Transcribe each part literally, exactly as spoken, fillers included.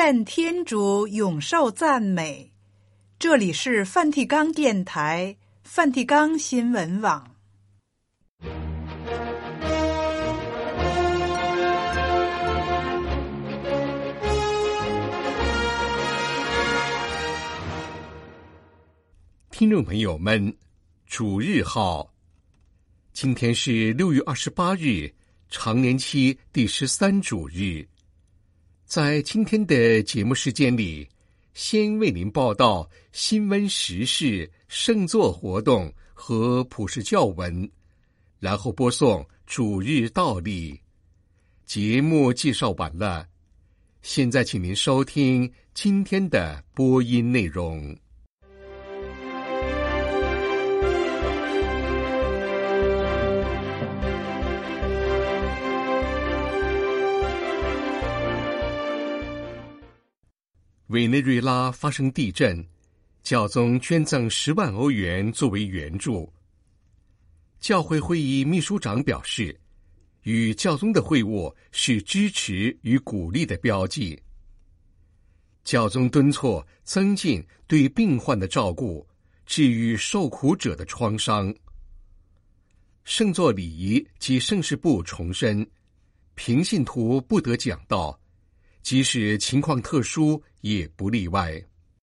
愿天主永受赞美。这里是梵蒂冈电台、梵蒂冈新闻网。 听众朋友们，主日好，今天是六月二十八日，常年期第十三主日。在今天的节目时间里，先为您报道新闻时事、圣座活动和普世教文，然后播送主日道理。节目介绍完了，现在请您收听今天的播音内容。委内瑞拉发生地震，教宗捐赠十万欧元作为援助。教会会议秘书长表示，与教宗的会晤是支持与鼓励的标记。教宗敦促增进对病患的照顾，治愈受苦者的创伤。圣座礼仪及圣事部重申，平信徒不得讲道，即使情况特殊也不例外。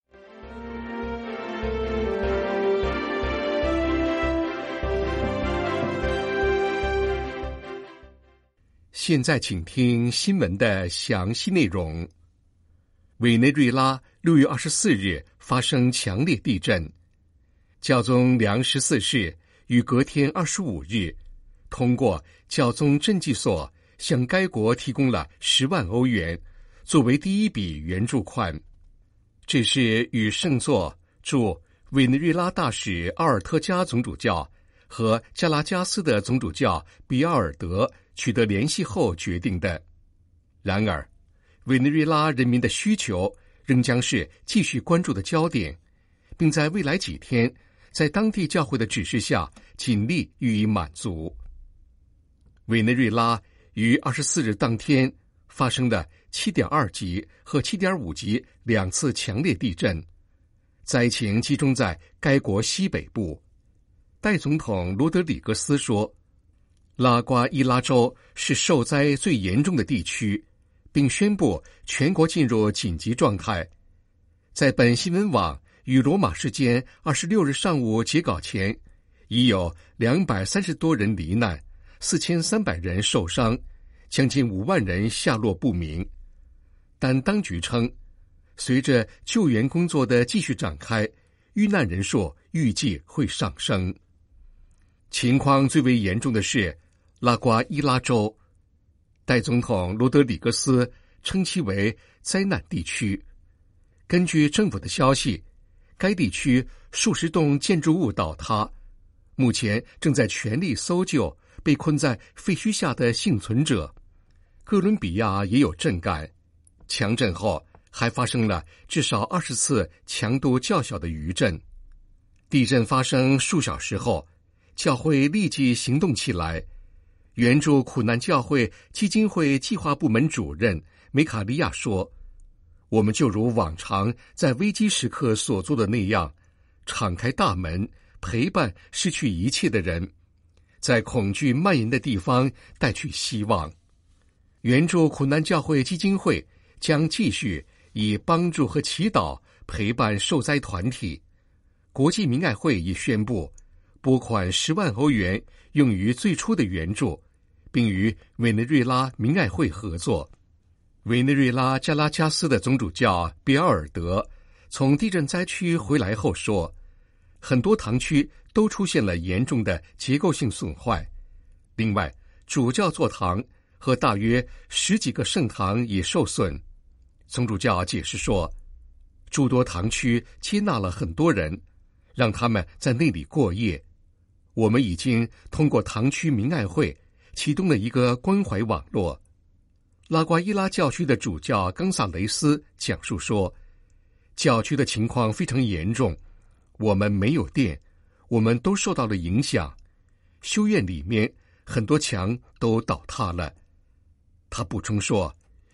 现在请听新闻的详细内容。委内瑞拉六月二十四日发生强烈地震，教宗良十四世于隔天二十五日通过教宗赈济所向该国提供了十万欧元作为第一笔援助款。这是与圣座驻委内瑞拉大使奥尔特加总主教和加拉加斯的总主教比奥尔德取得联系后决定的。然而，委内瑞拉人民的需求仍将是继续关注的焦点，并在未来几天在当地教会的指示下尽力予以满足。委内瑞拉于二十四日当天发生的七点二级和七点五级两次强烈地震，灾情集中在该国西北部。代总统罗德里格斯说，拉瓜伊拉州是受灾最严重的地区，并宣布全国进入紧急状态。在本新闻网与罗马时间二十六日上午截稿前，已有两百三十多人罹难，四千三百人受伤，将近五万人下落不明。但当局称，随着救援工作的继续展开，遇难人数预计会上升。情况最为严重的是拉瓜伊拉州，代总统罗德里格斯称其为灾难地区。根据政府的消息，该地区数十栋建筑物倒塌，目前正在全力搜救被困在废墟下的幸存者。哥伦比亚也有震感，强震后还发生了至少二十次强度较小的余震。地震发生数小时后，教会立即行动起来。援助苦难教会基金会计划部门主任梅卡利亚说，我们就如往常在危机时刻所做的那样，敞开大门，陪伴失去一切的人，在恐惧蔓延的地方带去希望。援助苦难教会基金会将继续以帮助和祈祷陪伴受灾团体。国际明爱会已宣布拨款十万欧元用于最初的援助，并与委内瑞拉明爱会合作。委内瑞拉加拉加斯的总主教比奥尔德从地震灾区回来后说，很多堂区都出现了严重的结构性损坏。另外，主教座堂和大约十几个圣堂也受损。总主教解释说，诸多堂区接纳了很多人，让他们在那里过夜。我们已经通过堂区明爱会启动了一个关怀网络。拉瓜伊拉教区的主教冈萨雷斯讲述说，教区的情况非常严重，我们没有电，我们都受到了影响。修院里面很多墙都倒塌了。他补充说，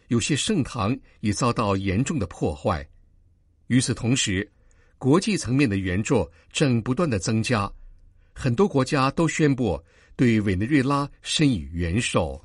有些圣堂已遭到严重的破坏。与此同时，国际层面的援助正不断的增加，很多国家都宣布对委内瑞拉伸以援手。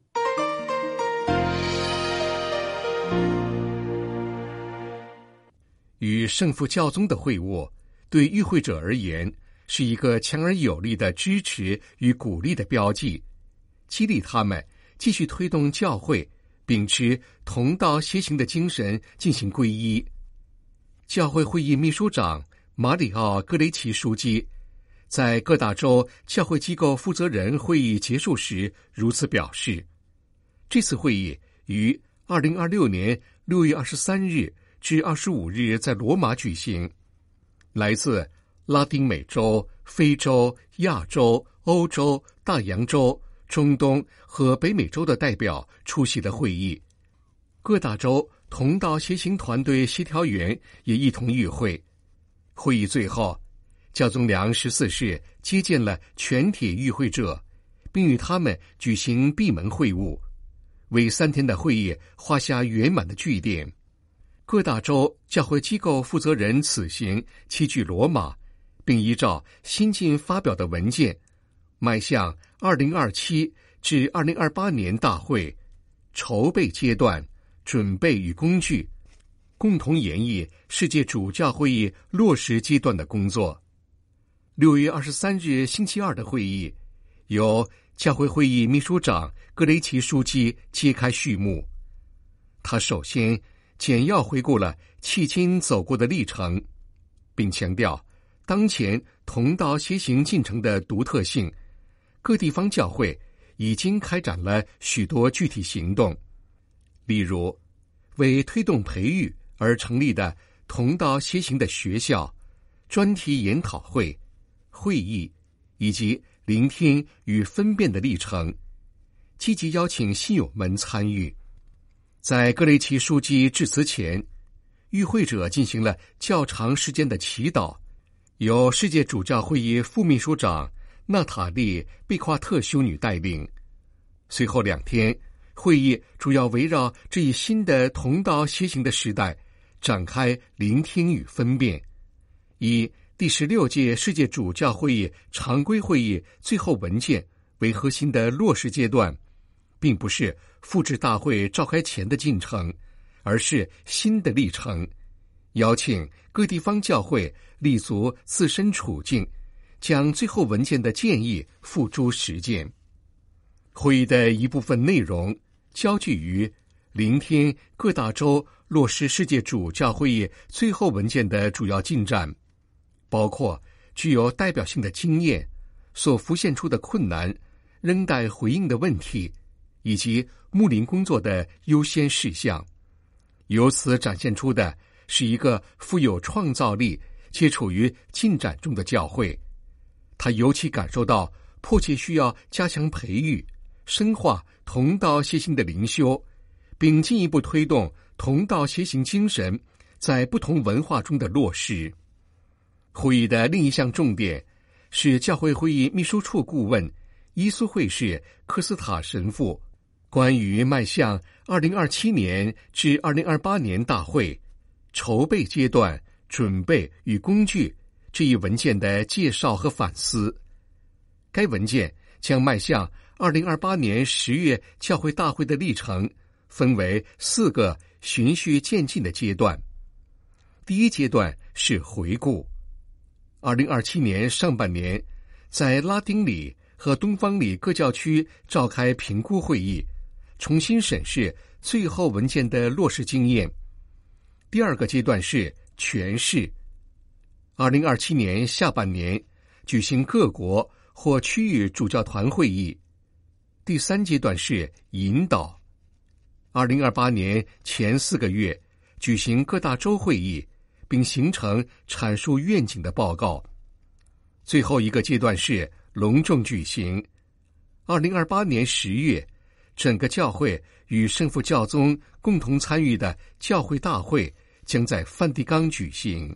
与圣父教宗的会晤，对与会者而言是一个强而有力的支持与鼓励的标记，激励他们继续推动教会秉持同道协行的精神进行皈依。教会会议秘书长马里奥·戈雷奇书记在各大洲教会机构负责人会议结束时如此表示。这次会议于二零二六年六月二十三日至二十五日在罗马举行，来自拉丁美洲、非洲、亚洲、欧洲、大洋洲、中东和北美洲的代表出席了会议。各大洲同道协行团队协调员也一同与会。会议最后，教宗良十四世接见了全体与会者，并与他们举行闭门会晤，为三天的会议画下圆满的句点。各大洲教会机构负责人此行齐聚罗马，并依照新近发表的文件，迈向二零二七至二零二八年大会筹备阶段、准备与工具，共同研议世界主教会议落实阶段的工作。六月二十三日星期二的会议，由教会会议秘书长格雷奇书记揭开序幕。他首先简要回顾了迄今走过的历程，并强调当前同道协行进程的独特性，各地方教会已经开展了许多具体行动，例如为推动培育而成立的同道协行的学校、专题研讨会、会议以及聆听与分辨的历程，积极邀请信友们参与。在格雷奇书记致辞前，与会者进行了较长时间的祈祷，由世界主教会议副秘书长娜塔莉·贝夸特修女带领。随后两天，会议主要围绕这一新的同道协行的时代展开聆听与分辨，以第十六届世界主教会议常规会议最后文件为核心的落实阶段，并不是复制大会召开前的进程，而是新的历程，邀请各地方教会立足自身处境，将最后文件的建议付诸实践。会议的一部分内容焦聚于聆听各大洲落实世界主教会议最后文件的主要进展，包括具有代表性的经验、所浮现出的困难、仍待回应的问题，以及牧灵工作的优先事项。由此展现出的是一个富有创造力且处于进展中的教会。他尤其感受到迫切需要加强培育、深化同道协行的灵修，并进一步推动同道协行精神在不同文化中的落实。会议的另一项重点是教会会议秘书处顾问伊苏会士科斯塔神父关于迈向二零二七年至二零二八年大会筹备阶段、准备与工具这一文件的介绍和反思。该文件将迈向二零二八年十月教会大会的历程分为四个循序渐进的阶段。第一阶段是回顾。二零二七年上半年，在拉丁里和东方里各教区召开评估会议，重新审视最后文件的落实经验。第二个阶段是诠释。二零二七年下半年举行各国或区域主教团会议。第三阶段是引导。二零二八年前四个月举行各大洲会议，并形成阐述愿景的报告。最后一个阶段是隆重举行。二零二八年十月，整个教会与圣父教宗共同参与的教会大会将在梵蒂冈举行。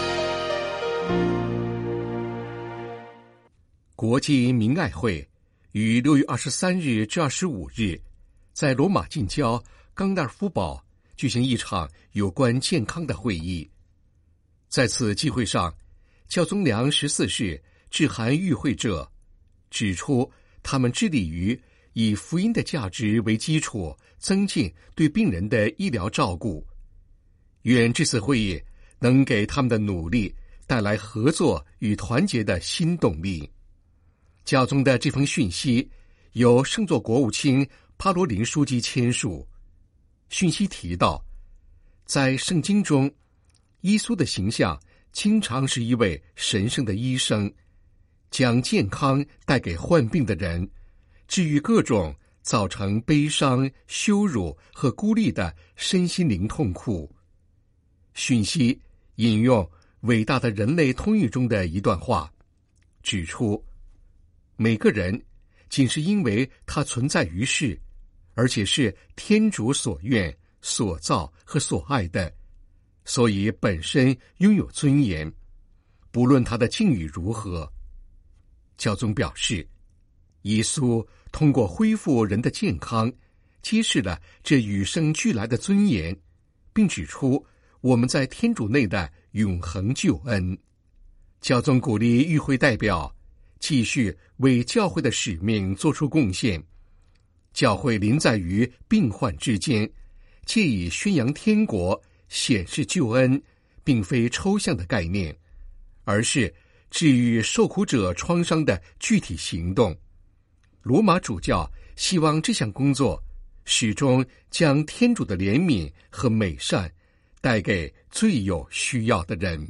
国际明爱会于六月二十三日至二十五日，在罗马近郊冈纳尔夫堡举行一场有关健康的会议。在此集会上，教宗良十四世致函与会者，指出他们致力于以福音的价值为基础，增进对病人的医疗照顾。愿这次会议能给他们的努力带来合作与团结的新动力。教宗的这封讯息由圣座国务卿帕罗林书记签署。讯息提到，在圣经中，耶稣的形象经常是一位神圣的医生，将健康带给患病的人，治愈各种造成悲伤、羞辱和孤立的身心灵痛苦。讯息引用伟大的人类通谕中的一段话，指出每个人仅是因为他存在于世，而且是天主所愿、所造和所爱的，所以本身拥有尊严，不论他的境遇如何。教宗表示，耶稣通过恢复人的健康，揭示了这与生俱来的尊严，并指出我们在天主内的永恒救恩。教宗鼓励与会代表继续为教会的使命做出贡献。教会临在于病患之间，借以宣扬天国、显示救恩，并非抽象的概念，而是治愈受苦者创伤的具体行动。罗马主教希望这项工作始终将天主的怜悯和美善带给最有需要的人。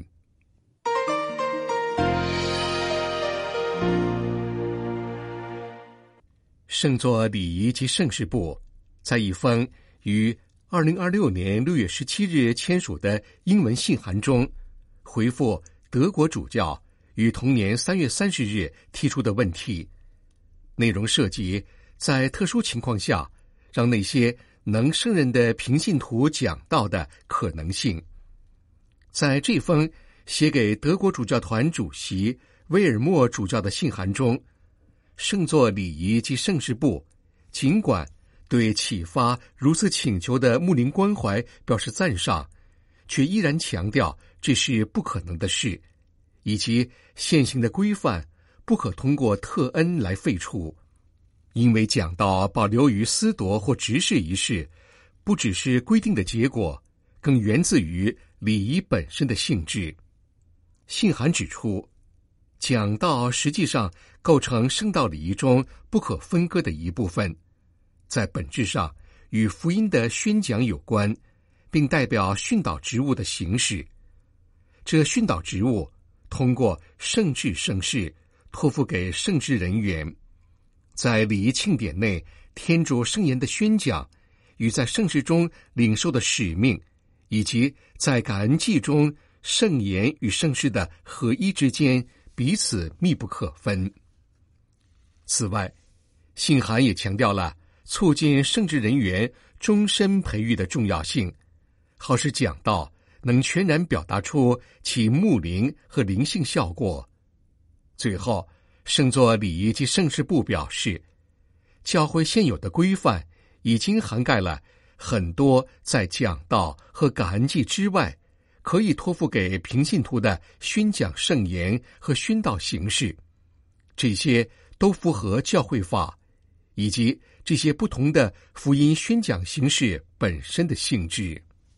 圣座礼仪及圣事部在一封于二零二六年六月十七日签署的英文信函中，回复德国主教于同年三月三十日提出的问题，内容涉及在特殊情况下让那些能胜任的平信徒讲道的可能性。在这封写给德国主教团主席威尔默主教的信函中，圣座礼仪及圣事部尽管对启发如此请求的牧灵关怀表示赞赏，却依然强调这是不可能的事，以及现行的规范不可通过特恩来废除。因为讲道保留于司铎或执事一事，不只是规定的结果，更源自于礼仪本身的性质。信函指出，讲道实际上构成圣道礼仪中不可分割的一部分，在本质上与福音的宣讲有关，并代表训导职务的行使。这训导职务通过圣制圣事托付给圣职人员，在礼仪庆典内天主圣言的宣讲与在圣事中领受的使命，以及在感恩祭中圣言与圣事的合一之间彼此密不可分。此外，信函也强调了促进圣职人员终身培育的重要性，好使讲道能全然表达出其牧灵和灵性效果。最后，圣座礼仪及圣事部表示，教会现有的规范已经涵盖了很多在讲道和感恩祭之外可以托付给平信徒的宣讲圣言和宣道形式，这些都符合教会法以及这些不同的福音宣讲形式本身的性质。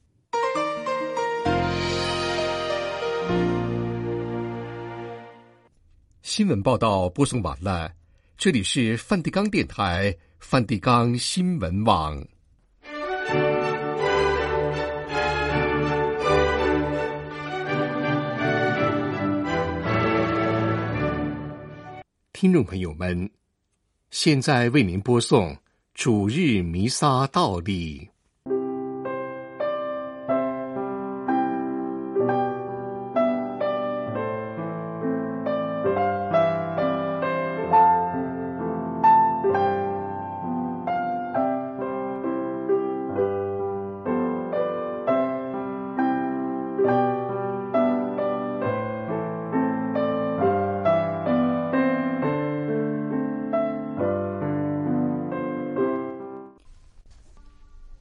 新闻报道播送完了，这里是梵蒂冈电台梵蒂冈新闻网。听众朋友们，现在为您播送主日弥撒道理。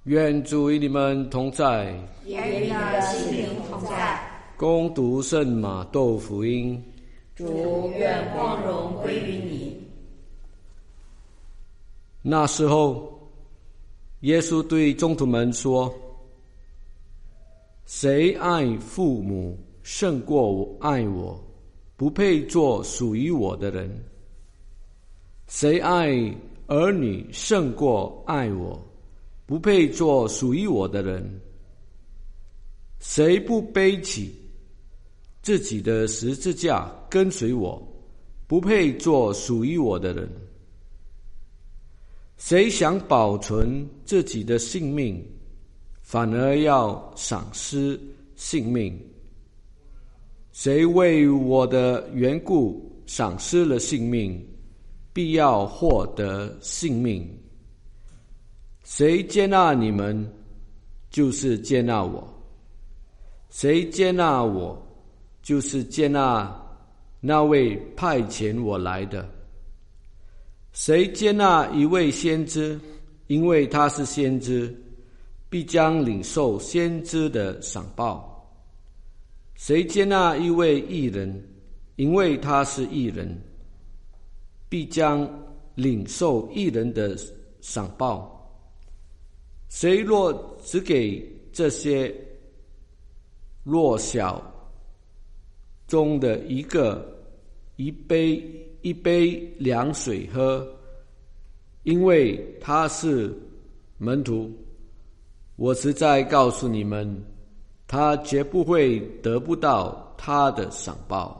愿主与你们同在， 也与你的心灵同在。 恭读圣马窦福音。 主，愿光荣归于你。 那时候，耶稣对宗徒们说：谁爱父母胜过爱我，不配做属于我的人；谁爱儿女胜过爱我，不配做属于我的人；谁不背起自己的十字架跟随我，不配做属于我的人；谁想保存自己的性命，反而要丧失性命；谁为我的缘故丧失了性命，必要获得性命。谁接纳你们，就是接纳我；谁接纳我，就是接纳那位派遣我来的。谁接纳一位先知，因为他是先知，必将领受先知的赏报；谁接纳一位义人，因为他是义人，必将领受义人的赏报。谁若只给这些弱小中的一个一杯一杯凉水喝，因为他是门徒，我实在告诉你们，他绝不会得不到他的赏报。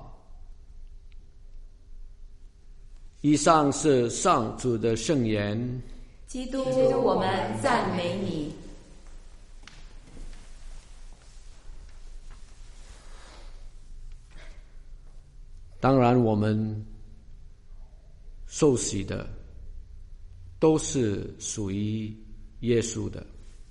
以上是上主的圣言。 基督，我们赞美你。 当然，我们受洗的都是属于耶稣的。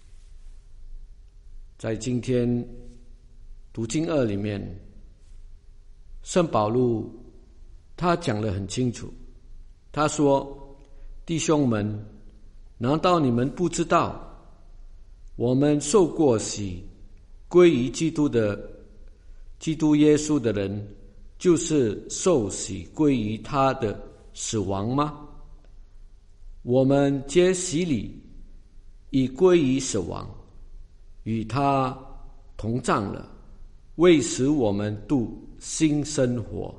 在今天读经二里面，圣保禄他讲得很清楚，他说：弟兄们，难道你们不知道，我们受过洗归于基督的基督耶稣的人，就是受洗归于他的死亡吗？我们皆洗礼，已归于死亡，与他同葬了，为使我们度新生活。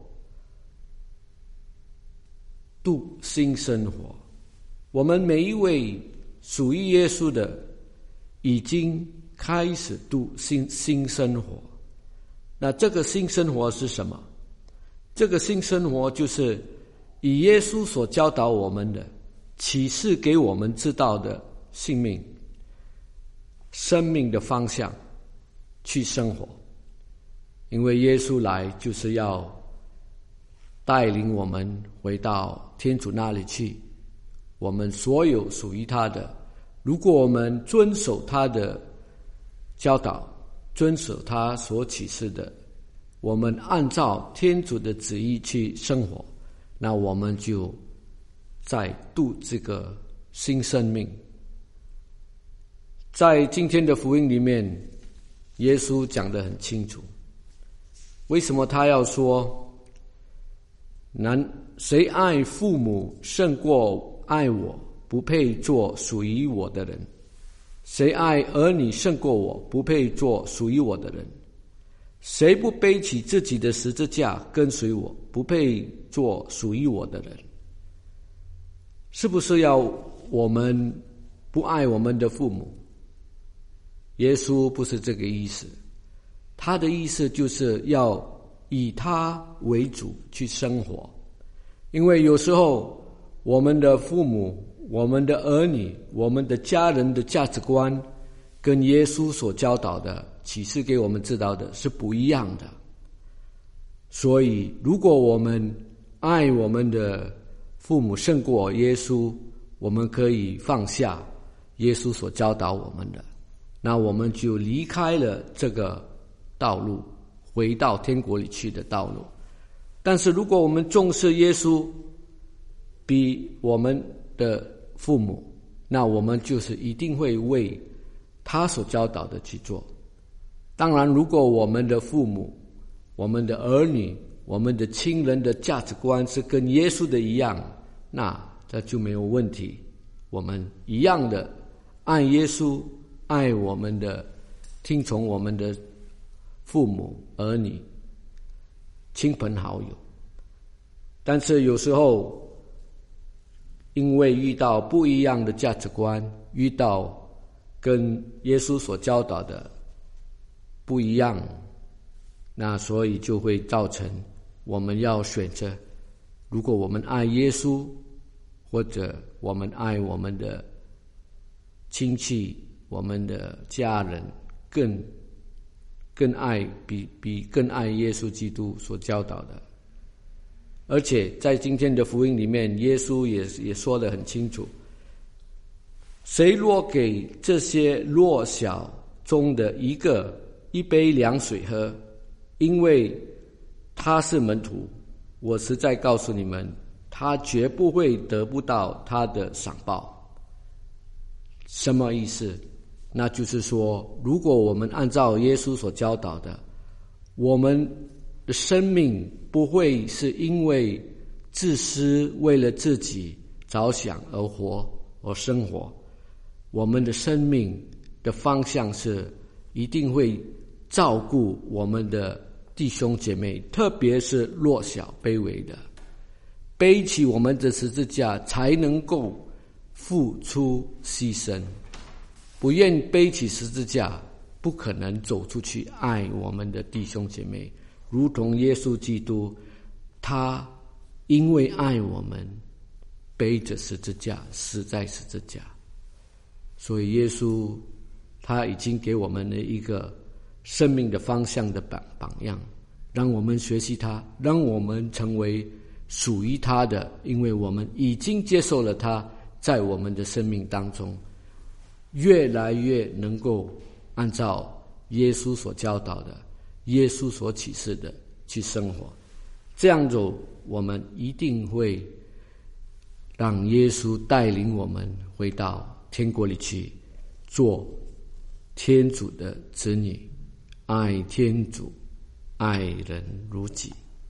度新生活，我们每一位属于耶稣的，已经开始度新新生活。那这个新生活是什么？这个新生活就是以耶稣所教导我们的，启示给我们知道的性命、生命的方向去生活。因为耶稣来就是要带领我们回到天主那里去，我们所有属于他的，如果我们遵守他的教导，遵守他所启示的，我们按照天主的旨意去生活，那我们就在度这个新生命。在今天的福音里面，耶稣讲得很清楚，为什么他要说男谁爱父母胜过爱我，不配做属于我的人；谁爱儿女胜过我，不配做属于我的人；谁不背起自己的十字架跟随我，不配做属于我的人。是不是要我们不爱我们的父母？耶稣不是这个意思，他的意思就是要以他为主去生活。因为有时候我们的父母、我们的儿女、我们的家人的价值观跟耶稣所教导的启示给我们知道的是不一样的。所以如果我们爱我们的父母胜过耶稣，我们可以放下耶稣所教导我们的，那我们就离开了这个道路，回到天国里去的道路。但是如果我们重视耶稣比我们的父母，那我们就是一定会为他所教导的去做。当然，如果我们的父母、我们的儿女、我们的亲人的价值观是跟耶稣的一样，那这就没有问题。我们一样的爱耶稣，爱我们的，听从我们的父母、儿女、亲朋好友。但是有时候因为遇到不一样的价值观，遇到跟耶稣所教导的不一样，那所以就会造成我们要选择，如果我们爱耶稣，或者我们爱我们的亲戚、我们的家人，更更爱比比更爱耶稣基督所教导的。而且在今天的福音里面，耶稣也也说得很清楚，谁若给这些弱小中的一个一杯凉水喝，因为他是门徒，我实在告诉你们，他绝不会得不到他的赏报。什么意思？那就是说，如果我们按照耶稣所教导的，我们的生命不会是因为自私，为了自己着想而活而生活，我们的生命的方向是一定会照顾我们的弟兄姐妹，特别是弱小卑微的，背起我们的十字架才能够付出牺牲。不愿背起十字架，不可能走出去爱我们的弟兄姐妹，如同耶稣基督，他因为爱我们，背着十字架死在十字架。所以耶稣他已经给我们了一个生命的方向的榜榜样，让我们学习他，让我们成为属于他的，因为我们已经接受了他在我们的生命当中，越来越能够按照耶稣所教导的，耶稣所启示的去生活。这样子我们一定会让耶稣带领我们回到天国里去，做天主的子女，爱天主，爱人如己。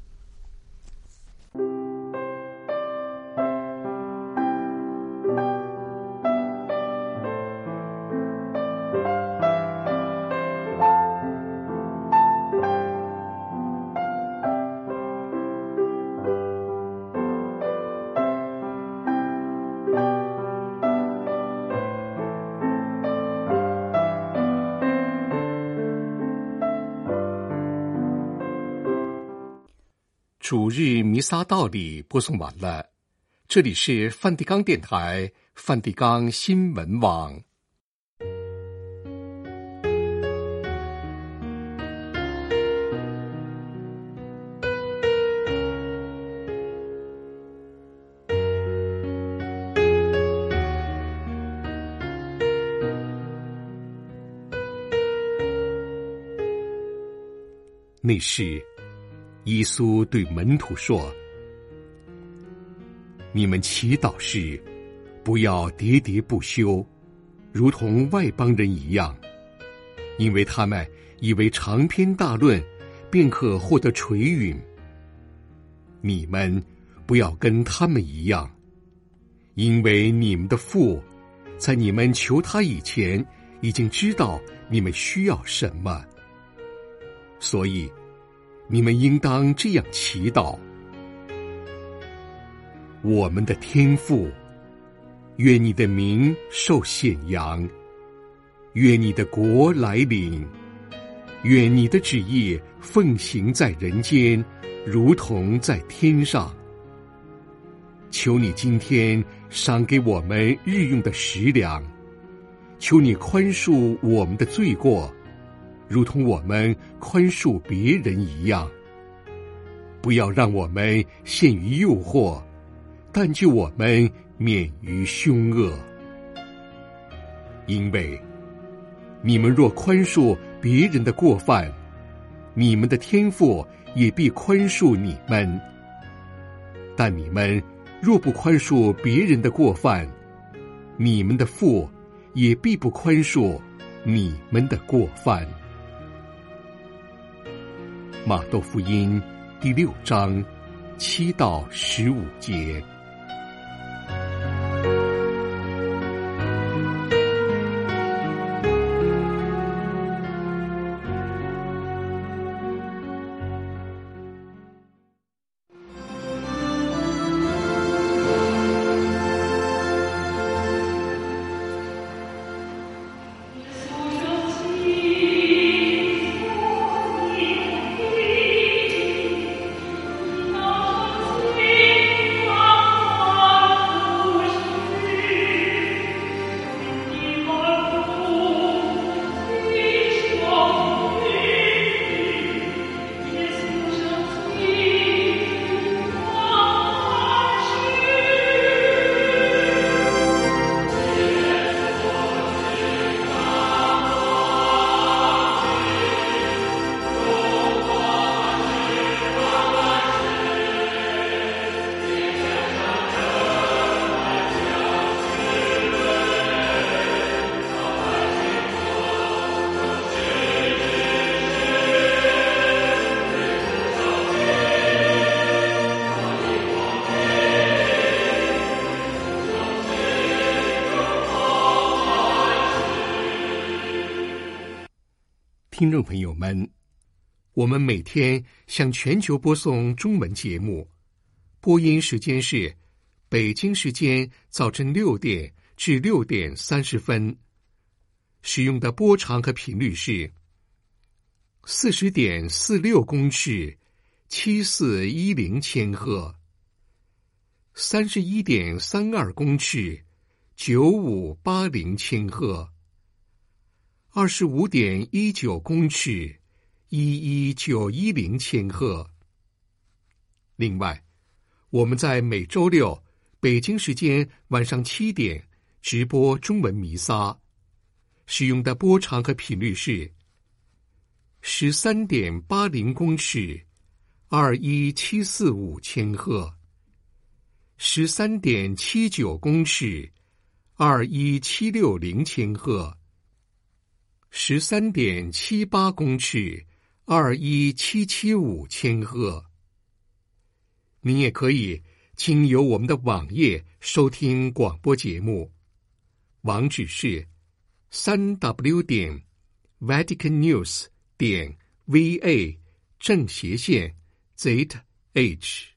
主日弥撒道理播送完了，这里是梵蒂冈电台梵蒂冈新闻网。那时耶稣对门徒说，你们祈祷时不要喋喋不休，如同外邦人一样，因为他们以为长篇大论便可获得垂允。你们不要跟他们一样，因为你们的父在你们求他以前已经知道你们需要什么，所以你们应当这样祈祷：我们的天父，愿你的名受显扬，愿你的国来临，愿你的旨意奉行在人间，如同在天上。求你今天赏给我们日用的食粮，求你宽恕我们的罪过，如同我们宽恕别人一样。不要让我们陷于诱惑，但救我们免于凶恶。因为你们若宽恕别人的过犯，你们的天父也必宽恕你们。但你们若不宽恕别人的过犯，你们的父也必不宽恕你们的过犯。马窦福音第六章七到十五节。听众朋友们，我们每天向全球播送中文节目，播音时间是北京时间早晨六点至六点三十分，使用的波长和频率是四十点四六公尺，七四一零千赫；三十一点三二公尺，九五八零千赫。二十五点一九公尺，一一九一零千赫。另外，我们在每周六北京时间晚上七点直播中文弥撒，使用的波长和频率是十三点八零公尺，二一七四五千赫；十三点七九公尺，二一七六零千赫。十三点七八公尺，二一七七五千赫。您也可以经由我们的网页收听广播节目，网址是三 w 点 vatican news 点 v a 正斜线 z h。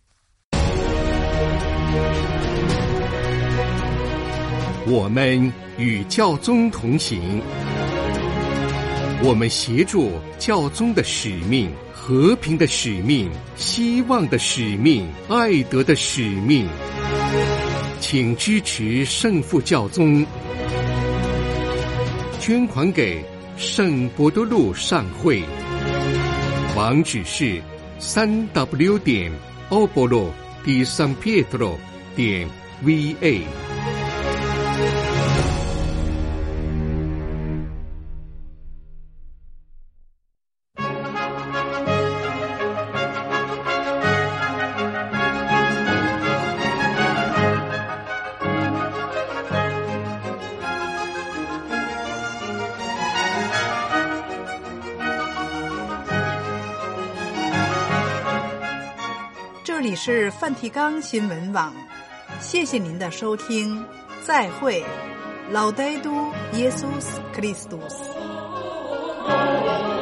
我们与教宗同行。我们协助教宗的使命，和平的使命，希望的使命，爱德的使命。请支持圣父教宗，捐款给圣伯多禄善会，网址是三 w 点 obolo di San Pietro 点 v a。 这里是梵蒂冈新闻网，谢谢您的收听，再会。Laudetur Jesus Christus。